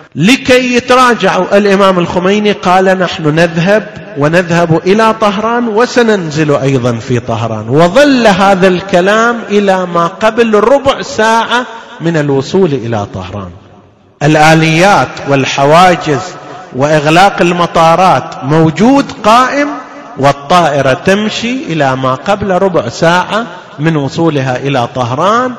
[SPEAKER 1] لكي يتراجعوا الإمام الخميني قال نحن نذهب ونذهب إلى طهران وسننزل أيضا في طهران. وظل هذا الكلام إلى ما قبل ربع ساعة من الوصول إلى طهران. الآليات والحواجز وإغلاق المطارات موجود قائم، والطائرة تمشي إلى ما قبل ربع ساعة من وصولها إلى طهران.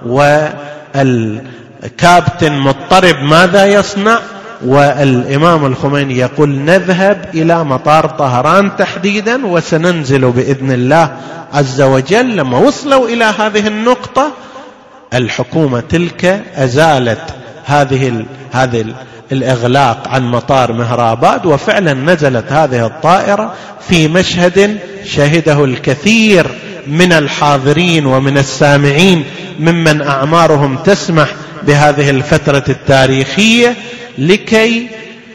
[SPEAKER 1] والكابتن مضطرب ماذا يصنع؟ والإمام الخميني يقول نذهب إلى مطار طهران تحديدا وسننزل بإذن الله عز وجل. لما وصلوا إلى هذه النقطة الحكومة تلك أزالت هذه ال هذه ال الإغلاق عن مطار مهراباد، وفعلا نزلت هذه الطائرة في مشهد شهده الكثير من الحاضرين ومن السامعين ممن أعمارهم تسمح بهذه الفترة التاريخية لكي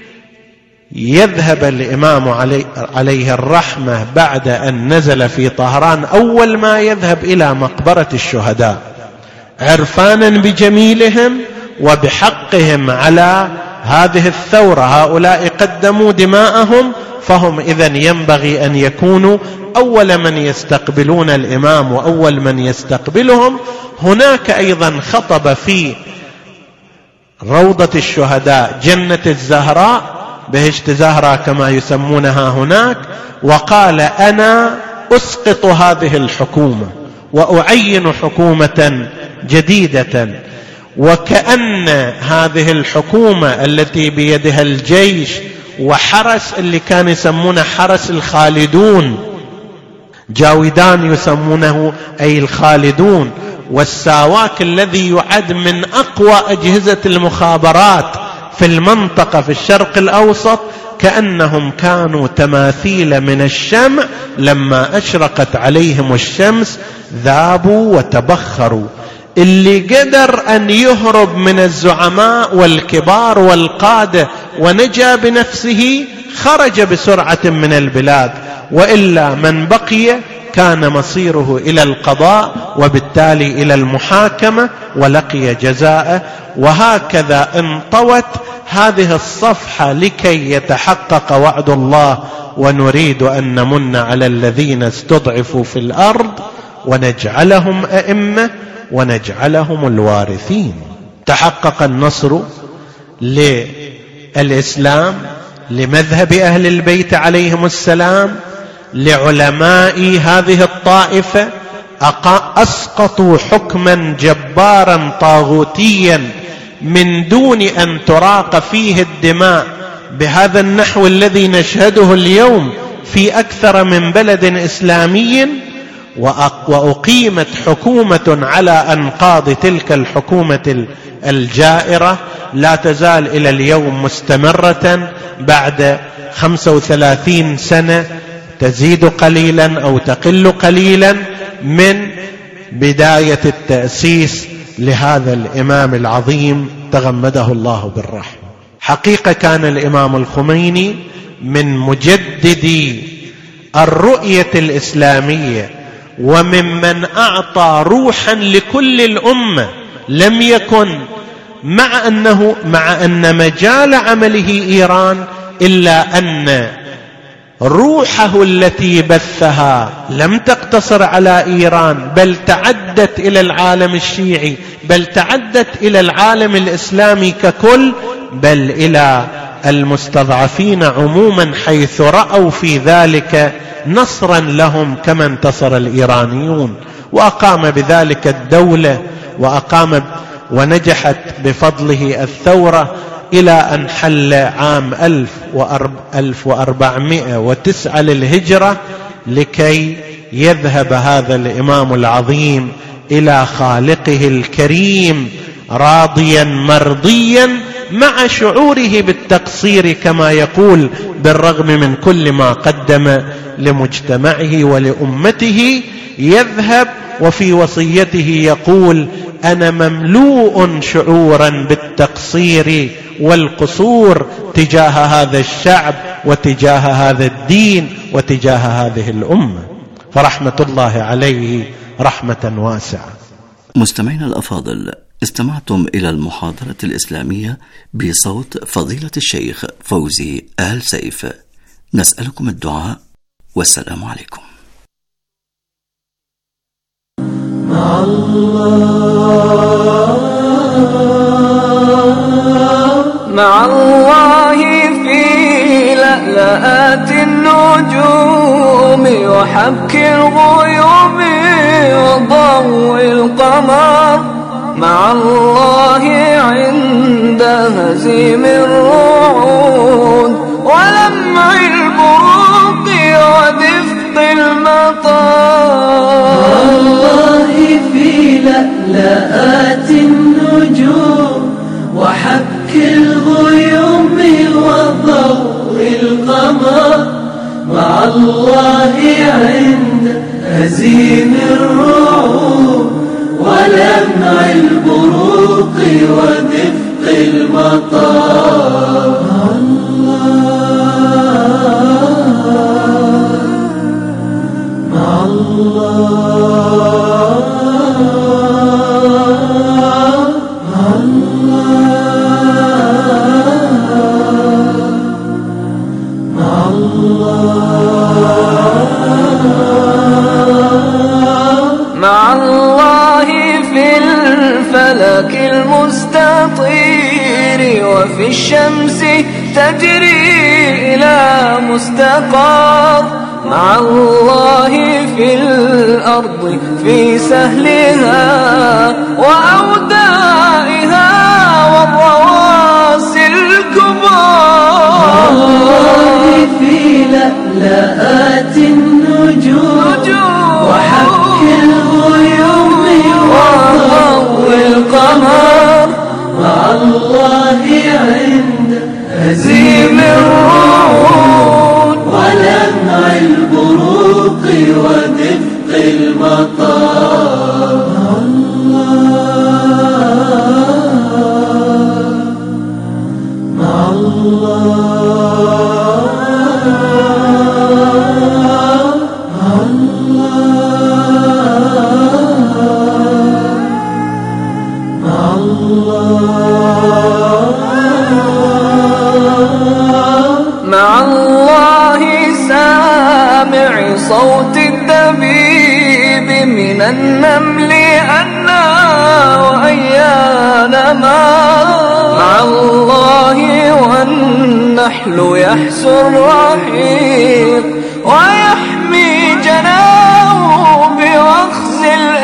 [SPEAKER 1] يذهب الإمام علي عليه الرحمة بعد أن نزل في طهران أول ما يذهب إلى مقبرة الشهداء عرفانا بجميلهم وبحقهم على هذه الثورة. هؤلاء قدموا دماءهم، فهم إذن ينبغي أن يكونوا أول من يستقبلون الإمام وأول من يستقبلهم. هناك أيضا خطب في روضة الشهداء جنة الزهراء، بهشت زهرة كما يسمونها هناك، وقال أنا أسقط هذه الحكومة وأعين حكومة جديدة، وكأن هذه الحكومة التي بيدها الجيش وحرس اللي كان يسمونه حرس الخالدون، جاودان يسمونه أي الخالدون، والساواك الذي يعد من أقوى أجهزة المخابرات في المنطقة في الشرق الأوسط، كأنهم كانوا تماثيل من الشمع لما أشرقت عليهم الشمس ذابوا وتبخروا. اللي قدر أن يهرب من الزعماء والكبار والقادة ونجا بنفسه خرج بسرعة من البلاد، وإلا من بقي كان مصيره إلى القضاء وبالتالي إلى المحاكمة ولقي جزاءه. وهكذا انطوت هذه الصفحة لكي يتحقق وعد الله: ونريد أن نمن على الذين استضعفوا في الأرض ونجعلهم أئمة ونجعلهم الوارثين. تحقق النصر للإسلام، لمذهب أهل البيت عليهم السلام، لعلماء هذه الطائفة، أسقطوا حكما جبارا طاغوتيا من دون أن تراق فيه الدماء بهذا النحو الذي نشهده اليوم في أكثر من بلد إسلامي، وأقيمت حكومة على أنقاض تلك الحكومة الجائرة لا تزال إلى اليوم مستمرة بعد خمسة وثلاثين سنة، تزيد قليلا أو تقل قليلا من بداية التأسيس لهذا الإمام العظيم تغمده الله بالرحمة. حقيقة كان الإمام الخميني من مجددي الرؤية الإسلامية وممن أعطى روحا لكل الأمة. لم يكن مع أنه مع أن مجال عمله إيران، إلا أن روحه التي بثها لم تقتصر على إيران، بل تعدت إلى العالم الشيعي، بل تعدت إلى العالم الإسلامي ككل، بل إلى المستضعفين عموما، حيث رأوا في ذلك نصرا لهم كما انتصر الإيرانيون. وأقام بذلك الدولة، وأقام ونجحت بفضله الثورة إلى أن حل عام ألف وأربعمائة وتسعة للهجرة، لكي يذهب هذا الإمام العظيم إلى خالقه الكريم راضيا مرضيا، مع شعوره بالتقصير كما يقول، بالرغم من كل ما قدم لمجتمعه ولأمته. يذهب وفي وصيته يقول: أنا مملوء شعورا بالتقصير والقصور تجاه هذا الشعب وتجاه هذا الدين وتجاه هذه الأمة، فرحمة الله عليه رحمة واسعة.
[SPEAKER 2] مستمعينا الأفاضل، استمعتم إلى المحاضرة الإسلامية بصوت فضيلة الشيخ فوزي آل سيف. نسألكم الدعاء والسلام عليكم. مع الله مع الله في لألآت النجوم وحبك الغيوم وضوء القمر، مع الله عند هزيم الرعود ولمع البروق ودفق المطر. مع الله في لألآت النجوم وحبك الغيوم وضوء القمر، مع الله عند هزيم الرعود ولمع البروق ودفء المطر. مع الله مع الله مع الله مع الله في الفلك المستطير وفي الشمس تجري إلى مستقر. مع الله في الأرض في سهلها وأودائها والرواسي الكبار. مع الله في لألآت النجوم وحك الغيوم وضوء القمر. مع الله عند هزيم الرعود ولمع البروق ودفء المطر. مع الله مع الله مع الله مع الله مع الله سامع صوت الدبيب من النمل أنا وأيان ما. مع الله والنحل يحسو الرحيق ويحمي جناه بوخز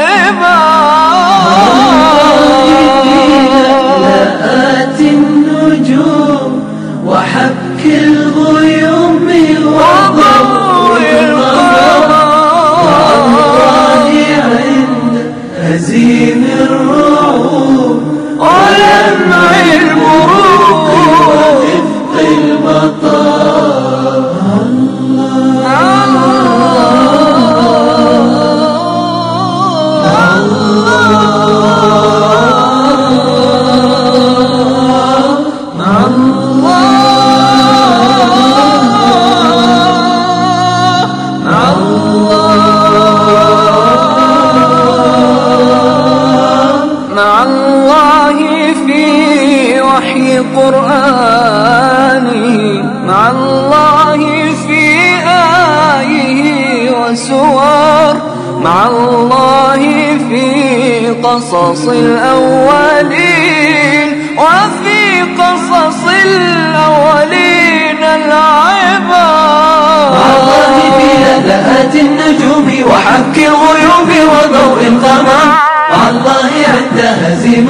[SPEAKER 2] الإبار. لألآت النجوم وحك الغيوم وضوء القمر. مع الله عند هزيم الرعود ولمع البروق ودفء المطر. مع الله في وحي قرآنه. مع الله في آيه وسور. مع الله في قصص الأولين وفي قصص الأولين العبر. مع الله في لألآت النجوم وحك الغيوم وضوء القمر. مع الله عند هزيم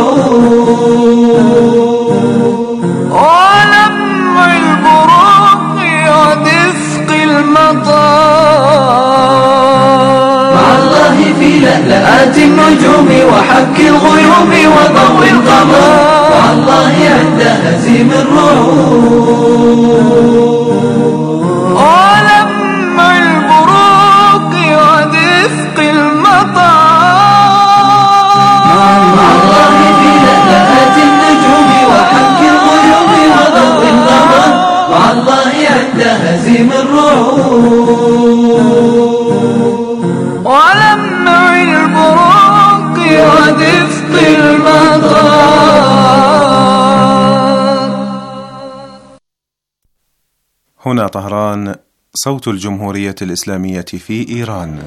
[SPEAKER 2] الرعود ولمع البروق ودفء المطر. مع الله في لألآت النجوم وحك الغيوم وضوء القمر. مع الله عند هزيم الرعود ولمع البروق ودفء المطر. مع الله في لألآت النجوم وحك الغيوم وضوء القمر. مع الله عند هزيم الرعود ولمع البروق ودفء المطر.
[SPEAKER 3] هنا طهران، صوت الجمهورية الإسلامية في إيران.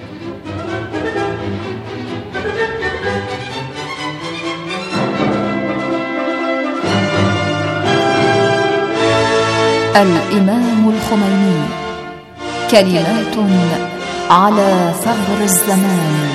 [SPEAKER 4] الإمام الخميني، كلمات على ثغر الزمان.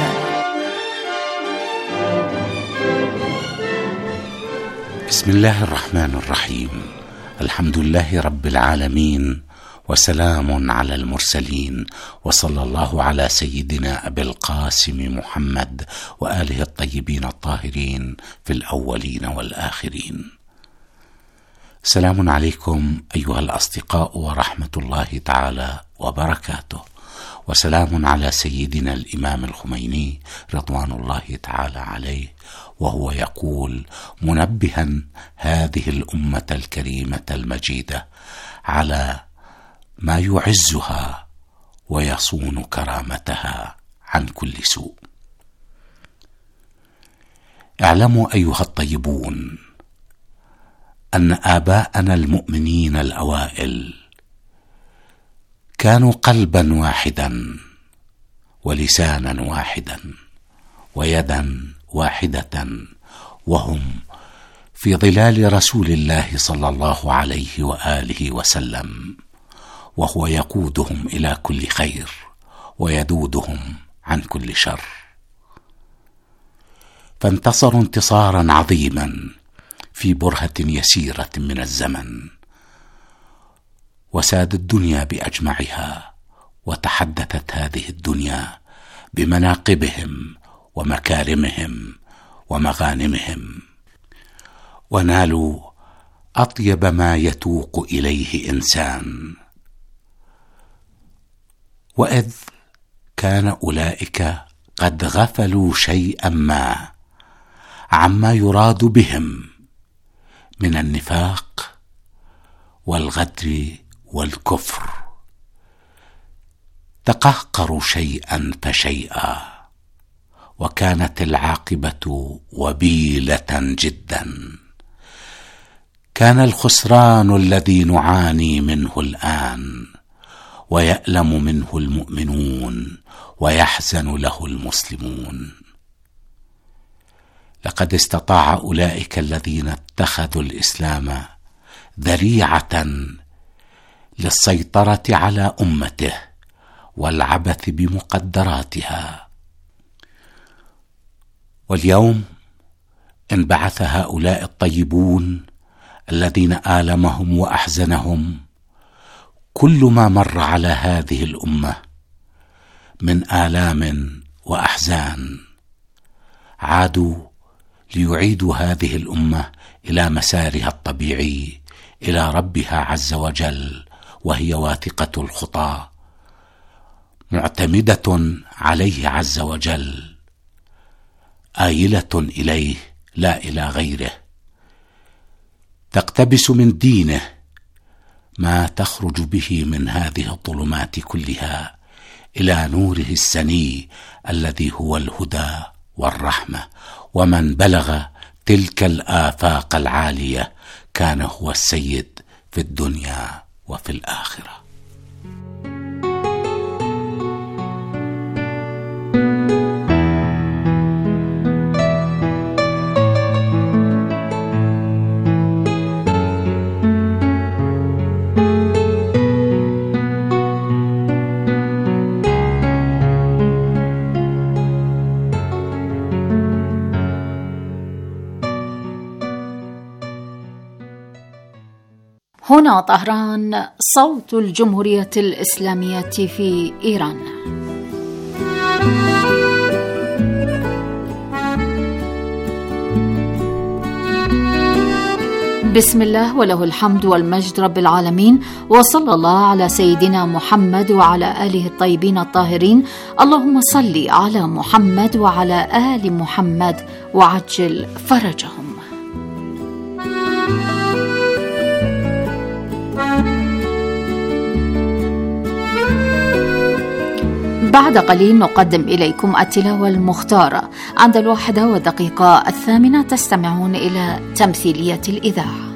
[SPEAKER 5] بسم الله الرحمن الرحيم. الحمد لله رب العالمين، وسلام على المرسلين، وصلى الله على سيدنا أبي القاسم محمد وآله الطيبين الطاهرين في الأولين والآخرين. سلام عليكم أيها الأصدقاء ورحمة الله تعالى وبركاته، وسلام على سيدنا الإمام الخميني رضوان الله تعالى عليه، وهو يقول منبها هذه الأمة الكريمة المجيدة على ما يعزها ويصون كرامتها عن كل سوء: اعلموا أيها الطيبون أن آباءنا المؤمنين الأوائل كانوا قلبا واحدا ولسانا واحدا ويدا واحدة، وهم في ظلال رسول الله صلى الله عليه وآله وسلم، وهو يقودهم إلى كل خير ويدودهم عن كل شر. فانتصروا انتصارا عظيما في برهة يسيرة من الزمن، وساد الدنيا بأجمعها، وتحدثت هذه الدنيا بمناقبهم ومكارمهم ومغانمهم، ونالوا أطيب ما يتوق إليه إنسان. وإذ كان أولئك قد غفلوا شيئا ما عما يراد بهم من النفاق والغدر والكفر، تقهقروا شيئا فشيئا، وكانت العاقبة وبيلة جدا. كان الخسران الذي نعاني منه الآن ويألم منه المؤمنون ويحزن له المسلمون. لقد استطاع أولئك الذين اتخذوا الإسلام ذريعة للسيطرة على أمته والعبث بمقدراتها. واليوم انبعث هؤلاء الطيبون الذين آلمهم وأحزنهم كل ما مر على هذه الأمة من آلام وأحزان، عادوا ليعيدوا هذه الأمة إلى مسارها الطبيعي، إلى ربها عز وجل، وهي واثقة الخطى معتمدة عليه عز وجل، آيلة إليه لا إلى غيره، تقتبس من دينه ما تخرج به من هذه الظلمات كلها إلى نوره السني الذي هو الهدى والرحمة. ومن بلغ تلك الآفاق العالية كان هو السيد في الدنيا وفي الآخرة.
[SPEAKER 4] هنا طهران، صوت الجمهورية الإسلامية في إيران. بسم الله وله الحمد والمجد رب العالمين، وصلى الله على سيدنا محمد وعلى آله الطيبين الطاهرين. اللهم صل على محمد وعلى آل محمد وعجل فرجهم. بعد قليل نقدم إليكم التلاوة المختارة. عند الواحدة والدقيقة الثامنة تستمعون إلى تمثيلية الإذاعة.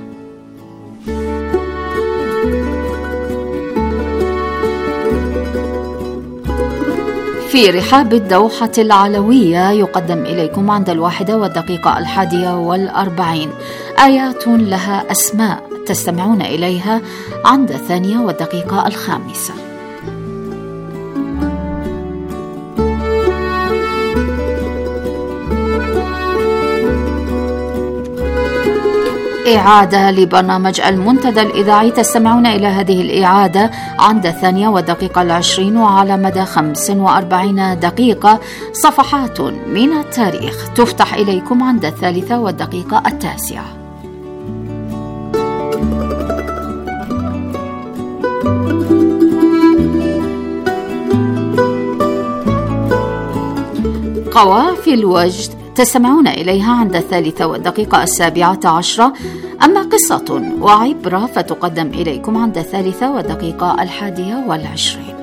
[SPEAKER 4] في رحاب الدوحة العلوية يقدم إليكم عند الواحدة والدقيقة الحادية والأربعين آيات لها أسماء تستمعون إليها عند الثانية والدقيقة الخامسة. إعادة لبرنامج المنتدى الإذاعي تستمعون إلى هذه الإعادة عند الثانية والدقيقة العشرين وعلى مدى خمس وأربعين دقيقة. صفحات من التاريخ تفتح إليكم عند الثالثة والدقيقة التاسعة. قوافي الوجد تستمعون إليها عند الثالثة والدقيقة السابعة عشرة، أما قصة وعبرة فتقدم إليكم عند الثالثة والدقيقة الحادية والعشرين.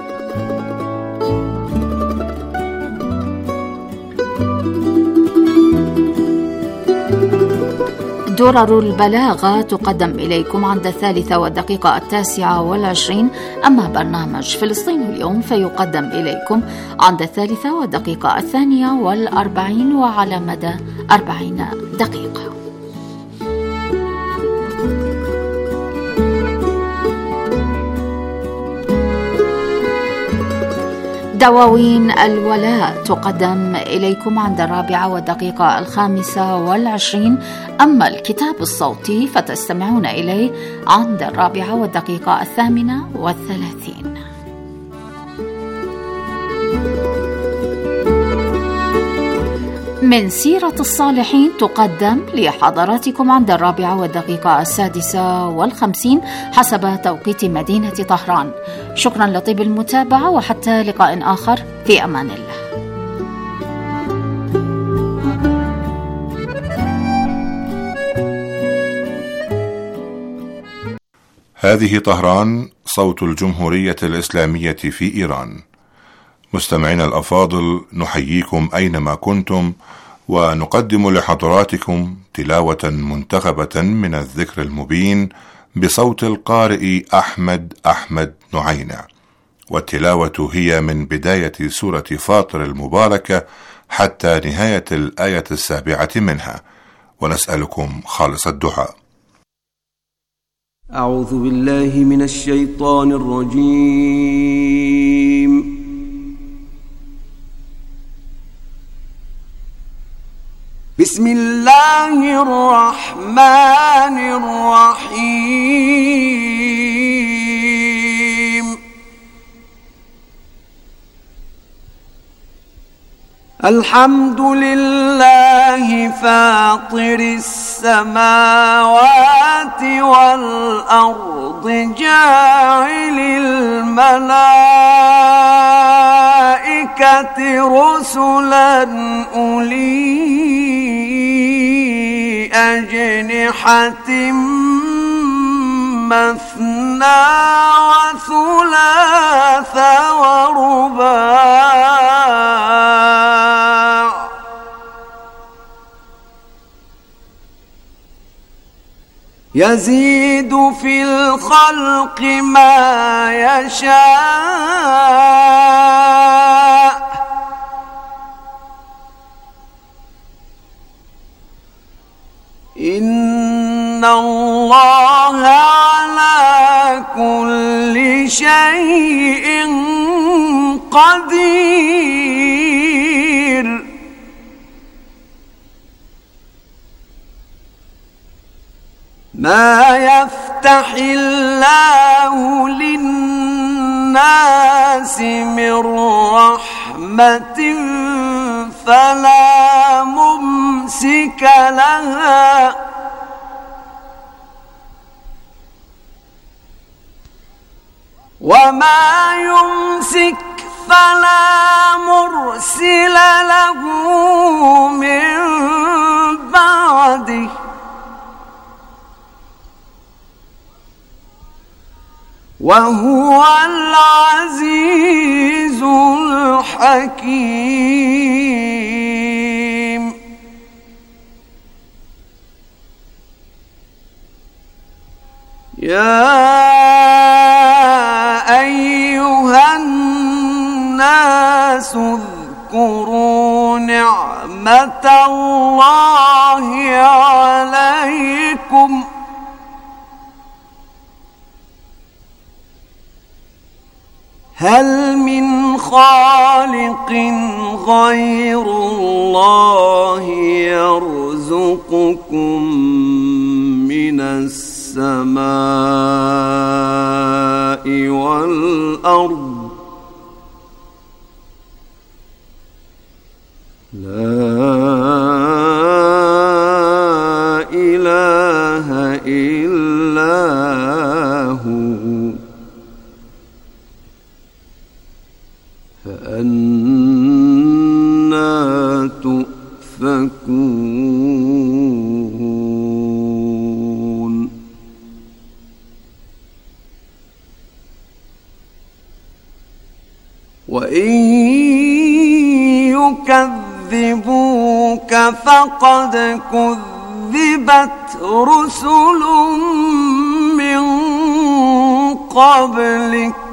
[SPEAKER 4] درر البلاغة تقدم إليكم عند الثالثة والدقيقة التاسعة والعشرين، أما برنامج فلسطين اليوم فيقدم إليكم عند الثالثة والدقيقة الثانية والأربعين وعلى مدى أربعين دقيقة. دواوين الولاء تقدم إليكم عند الرابعة والدقيقة الخامسة والعشرين، أما الكتاب الصوتي فتستمعون إليه عند الرابعة والدقيقة الثامنة والثلاثين. من سيرة الصالحين تقدم لحضراتكم عند الرابعة والدقيقة السادسة والخمسين حسب توقيت مدينة طهران. شكرا لطيب المتابعة وحتى لقاء آخر، في أمان الله.
[SPEAKER 6] هذه طهران، صوت الجمهورية الإسلامية في إيران. مستمعينا الأفاضل، نحييكم أينما كنتم، ونقدم لحضراتكم تلاوة منتخبة من الذكر المبين بصوت القارئ أحمد أحمد نعينع، والتلاوة هي من بداية سورة فاطر المباركة حتى نهاية الآية السابعة منها، ونسألكم خالص الدعاء.
[SPEAKER 7] أعوذ بالله من الشيطان الرجيم. بسم الله الرحمن الرحيم. الحمد لله فاطر السماوات والأرض جاعل الملائكة رسلا أولي أجنحة مثنى وثلاث ورباع يزيد في الخلق ما يشاء إن الله على كل شيء قدير. ما يفتح الله للناس من رحمة فلا ممسك لها وما يمسك فلا مرسل له من بعده وهو العزيز الحكيم. يا أيها الناس اذكروا نعمة الله عليكم هل من خالق غير الله يرزقكم من السماء والأرض لا إله إلا هو فأنى يؤفكون وإن يكذبوك فقد كذبت رسل من قبلك